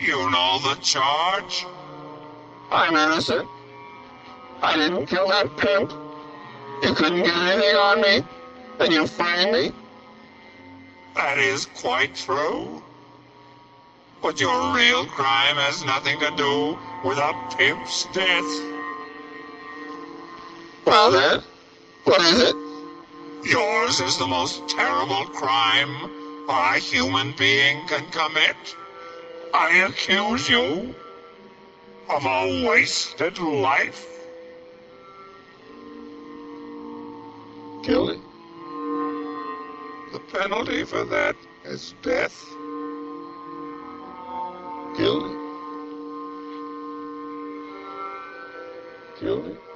You know the charge? I'm innocent. I didn't kill that pimp. You couldn't get anything on me, and you framed me. That is quite true. But your real crime has nothing to do with a pimp's death. Well then, what is it? Yours is the most terrible crime a human being can commit. I accuse you of a wasted life. Guilty. The penalty for that is death. Guilty. Guilty.